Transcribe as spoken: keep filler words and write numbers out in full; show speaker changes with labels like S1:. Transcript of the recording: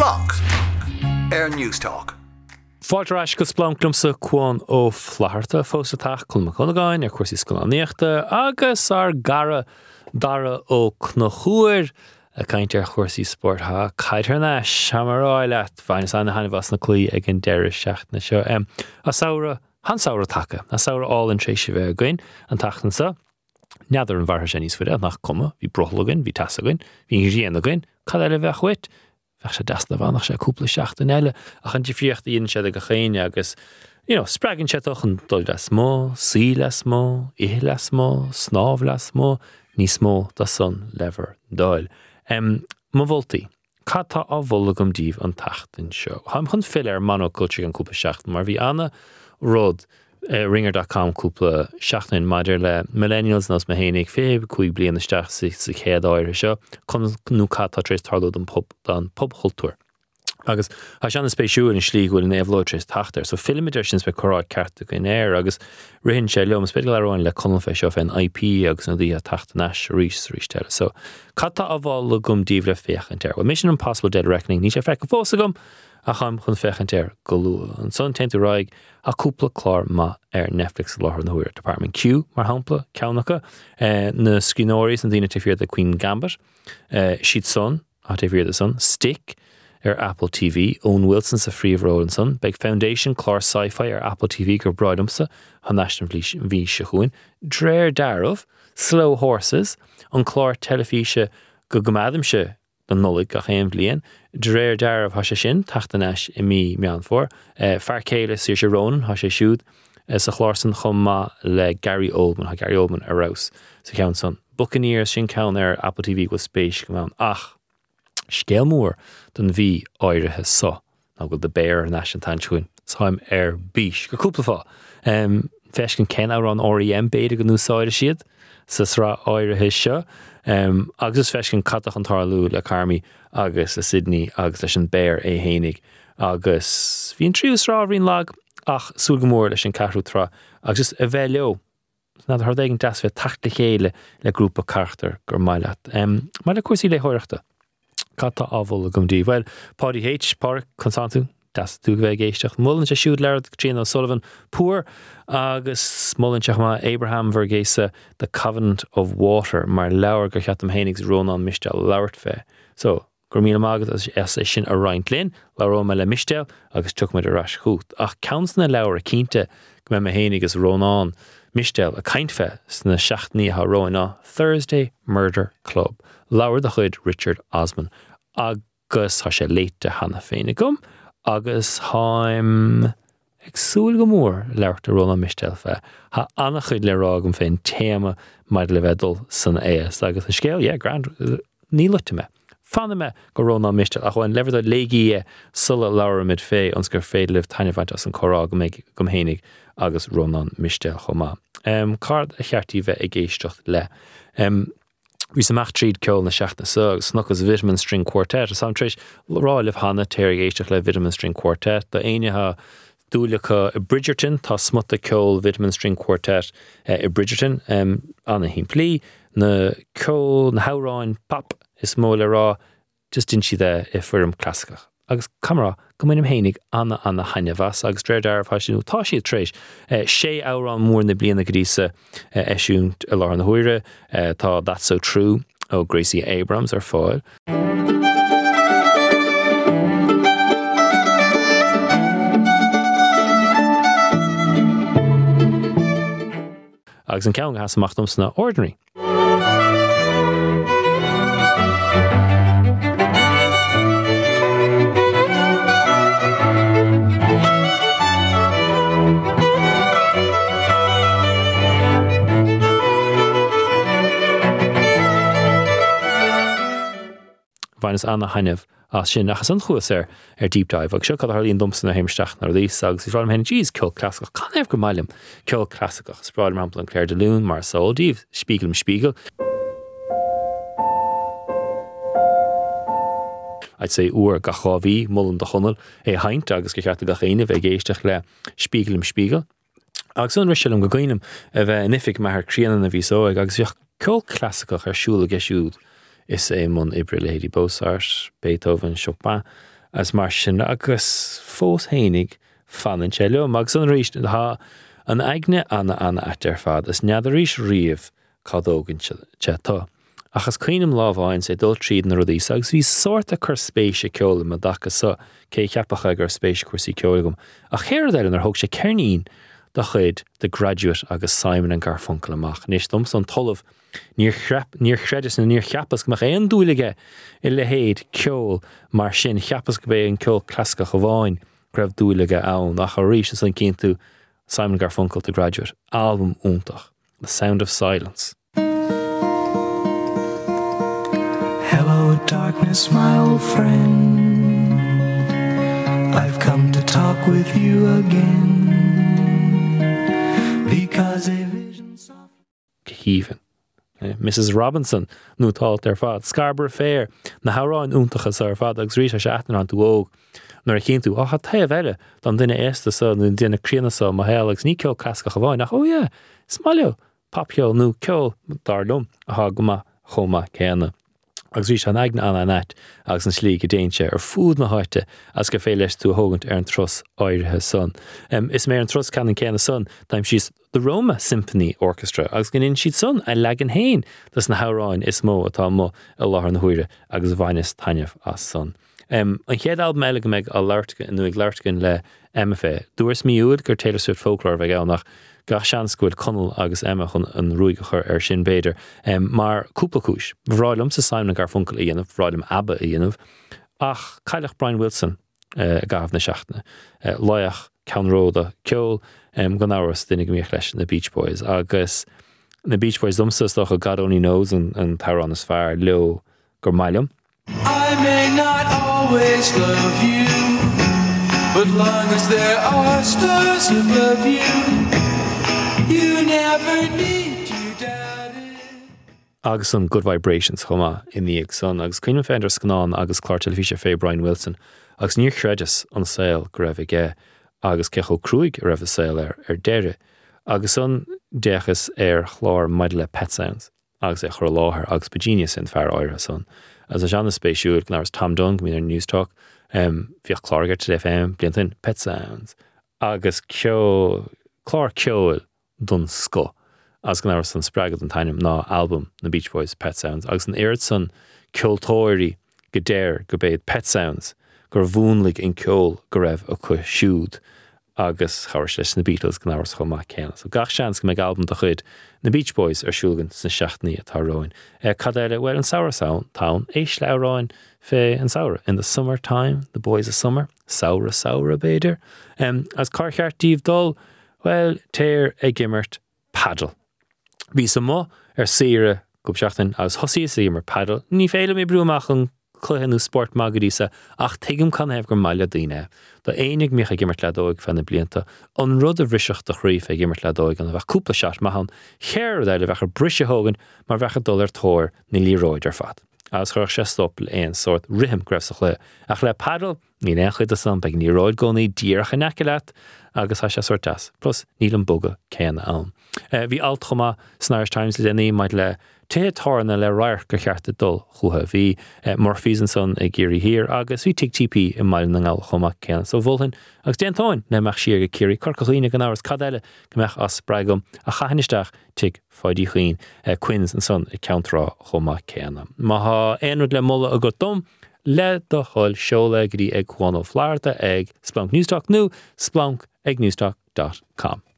S1: Splank Air News Talk.
S2: Fáilteráis go splanclumsa cuan ó flaharta fósatach culma chunagáin ar cuasaí scoláníochta agus ar gara dara ó cnochúir a caint ar chuasaí sport ha caiithirna seamaráile bhainnas anna hanimhas na clí ag an deire seach na seo um, a saora han saora take a saora all in tréisi bheith again an tachtansa neadar an bhartha sé níos fuide nach cuma bhí brothlagain bhí tasagain bhí ghrianagain cad eile bheith chuit bheith sé dasna bhanach sé cúpla seach an eile a chan difriocht íon sé a go chéine agus you know, spragan sé toch an dul les mó, sí les mó, ihe les mó, snáb les mó, níos mó da son lever dáil. Um, má bhultaí, cad tá á bhulagam díobh an tachtain seo. Ham chun fill ar monoculture an cúpla seach, mar bhí anna rud uh, ringer dot com cúpla seachtain maidir le millennials nás ma hénig féb chuig blian isteach sa sa chéad áire seo, chun nó cad tá tréis tarlód an pub an pub cultúr. Agus ha seanna spéisiúil in slí goil in éhló tréis tachtar, so filmidir sin spe choráid carta go in air, agus rihin sé leom spéidir leráin le conal fé seo fan I P agus na dí a tachtanas rís rís teile. So cad tá á bhá gum díomh le féchant air. Well, Mission Impossible Dead Reckoning ní sé feic go fósagam a chum chun féchant air go lua. An son teintú raig a cúpla clár ma ar Netflix láthar na huair. Department Q mar hampla ceannacha uh, na scríóiris na dtíine tifir the Queen Gambit, uh, Siad Son a tifir the Son, Stick ar Apple T V, Owen Wilson sa Fríomh Roland Son, Big Foundation, chlár sci-fi ar Apple T V gur braidumsa, ha national bhí se chuin, Dréir Darmh, Slow Horses, an chlár telefíse go gomadimse don nolig a chéim blian, Dréir Darmh ha se sin, tachtanas i mí mean for, uh, Farcéile Saoirse se Ronan ha se siúd, uh, sa chlársan chumma le Gary Oldman, ha Gary Oldman arás, sa ceann son. Buccaneers sin ceann ar Apple T V go spéis go mean, ach, scéal mór don bhí áirithe sa ná go de béir na sin tanisiúin sáim ar bís go cúpla fá um, feiscin cen ar an R E M béide go núsáide siad sa srá áirithe seo um, agus is feiscin catach an tarlú le Carmi agus a Sydney agus leis an béir é hénig agus bhí an tríú srá rin lag ach súl go mór leis an carú trá agus just a bheith leo na th dhéigin das bheith tachta chéile le grúpa cartar gur maiile um, mai le cuasí le háireachta Cata ábhil a gomdí. Well, Paddy H, Park, Constantú, das tú go bheith géisteach. Mullen se siúd leir Gina O'Sullivan, Poor, agus mullen seach ma Abraham Vergesa, The Covenant of Water, mar leabhar go cheatam hénigs Ronan Mistel leabhart fé. So, gur míle mágad as é sin a roint linn, leabhar me le Mistel, agus tuach me de ras chuút. Ach, counsna leabhar a cínte go me me hénig as Ronan Mistel a caint fé sna seachtní ha roin á Thursday Murder Club. Leabhar de chuid Richard Osman. Agus ha sé léite hanna féinna gom, agus haim ag súil go mór leabhart a Ronan Mistel fé. Ha anna chuid le rágam féin téama maid le bheddal san éas. Agus a scéal, yeah, grand, ní luite me. Fanna me go Ronan Mistel, ach bhain leabhar da léigi é sulla leabhar mid fé, ons gur féad libh tainehhaint as an chorá go méid gom hénig agus Ronan Mistel chomá. Um, card a cheartí bheith ag géisteach le. Um, Bhí sa meach tríd ceol na seachna sa snuchas Vitamin String Quartet a sam tréis rá libh hanna téir géisteach le Vitamin String Quartet da aine ha dúlacha i Bridgerton tá smutta ceol Vitamin String Quartet uh, i Bridgerton um, anna hín plí na ceol na hauráin pap is mó le rá just din si de i fuirim clásicach agus camera go minium hénig anna anna haine vas agus Dréir Darmh ha sinú tá siad tréis uh, sé árán mór na bliana go dísa uh, eisiúnt a lá na huire uh, tá That's So True ó Gracie Abrams ar fáil. Agus an ceann has amach domsna Ordinary. Bhainnas anna haineh as sin nachas an chuas ar ar deep dive agus seo cad tharlaíonn domsa na héimsteach nar dís agus is ráim héna díos ceol clásicach can éh go mailim ceol clásicach spráil rampla an Claire de Lune mar Soldíh Spiegel im Spiegel I'd say uair ga chábhí mullen de chonel é haint agus go cheartta ga chéine bheith géisteach le Spiegel im Spiegel agus an risilm go gaiinem a bheith nifig me haar críanan a bhí sóig agus bheoh ceol clásicach ar siúla geisiúd is é mon Ibre Lady Bosart, Beethoven, Chopin, as mar sin agus fós hénig fanan sé leo, mag san ríist ha an aigne anna anna at ar fad, as neadar ríis riamh cadógan se tá. Achas cuinim lábháin sé dul tríd na rudí, agus bhí sort a chur spéise ceola me dacha sa cé ceapacha gur spéise cuasí ceolagum. A chéir ar thug sé cearnín da chuid de Graduate agus Simon and Garfunkel amach. Nis dom son tollh níor chreidis na níor cheapas gomach éon dúlaige i le héad ceol mar sin cheapas go bé an ceol clasca choháin greibh dúlaige ann ach a rís san cinntu Simon and Garfunkel The Graduate album úntach, The Sound of Silence.
S3: Hello, darkness, my old friend. I've come to talk with you again because a vision soft.
S2: Híhan. Missus Robinson nó táilt ar fad. Scarborough Fair na hárán úntachas ar fad agus rís a seaachtain an tú óg. Nuair a chéintú, á, tá a bheile don duine éasta sa nó duine críanana sa má héal agus ní ceol casca go bháin nach, ó, yeah, smailio, papio nó ceol darlum a há goma choma céanna. Agus rís an aigna an anat agus an slí go déintse ar fúd na háite as go fé leis tú hógant ar an tros áirithe son. Um, is mé an tros can an céanna son, daim síos the Roma Symphony Orchestra agus gin in siad son a legan hain das na hauráin is mó atá mó a láthar na huire agus bhainnis taineh as son. Um, an chéad album eile go méid a leirtga nu ag leirtgan le M F A. Dúirs miúd gur Taylor Swift folklore bheith gánach gach seanscuil Conal agus Emma chun an rúige chur ar sin béidir. Um, mar cúplacúis, bhráilm sa Simon and Garfunkel i dhéanamh, bhráilm ABBA i dhéanamh, ach cailech Brian Wilson uh, gabh na seachna. Uh, Loiach Ceanróda ceol um, gan áras duine go míoch leis na Beach Boys. Agus na Beach Boys dumsas doch a God Only Knows an, an Tauran is fear leo gur mailum.
S3: I may not always love you, but long as there are stars above you, you never need to doubt it.
S2: Agus an Good Vibrations chuma in the ag son, agus cuinim féidir scanán agus clár telefíse fé Brian Wilson, agus níor chreideas an saoil go raibh ige, agus cecho cruig a raibh saoil ar, ar deire, agus an dechas ar chlár maidile le Pet Sounds, agus é chur láthair agus begenius in fear áire son. As a Janna spéisiúil gnar was Tom Dung mín ar News Talk, um, bhíoch clárgar til F M, bliantain Pet Sounds, agus ceo, clár ceoil dun sco, as gnar was an spragad an tainim ná album na Beach Boys Pet Sounds, agus an éirid son ceoltóirí go déir go béad Pet Sounds, gur bhúnlig in ceol go raibh a chu siúd, agus chairis leis na Beatles gnar was chomá céanna. So gach seans go méid album do chuid na Beach Boys ar siúlgan sa seachtnaí atá roin. E cad eile, well, an Sour Sound town, éis le roin fé an Sour. In the summertime, the boys of summer, Sour Sour béidir. Um, as carcheart díomh dul, well, téir ag gimmert paddle. Bhí sa mo ar sire go seachtain agus hosí sa gimmert paddle. Ní féile mé brúmach an cluhanú sport magadísa ach tuigim can hebh gur maile daoine. Tá éananig mícha gimmert ledóig fan na blianta, an rud a bhriseach do chríomh a gimmert ledóig an a bheith cúpla seat mahan, chéir eile bheith ar brise hógan mar bheith a dul ar tóir ní líróid ar fad. As chuach sé stop le éon sort rihim greibh le. Ach le paddle, ní éon chuid a san beag ní róid gcónaí díreach an eceile agus ha sé sort as, plus níl an boga céanna ann. Uh, bhí alt chuma Irish Times le déanaí maid le tétarna le rair go cheartta dul chutha. Bhí uh, Murphys an son ag géirí hir agus bhí tic T P i mail na ngáil chuma céanna. So bhulhin agus déantáin na meach siar go céirí corcachuoine gan áras cad eile go meach as bragum a chahanisteach tic fáidí chuoin uh, Quins an son ag ceantrá chuma céanna. Má ha éonrad le mulla a go dom le do hol seola grí ag Cuan Ó Flárta ag Splunk News Talk nó Splunk ag newstalk dot com.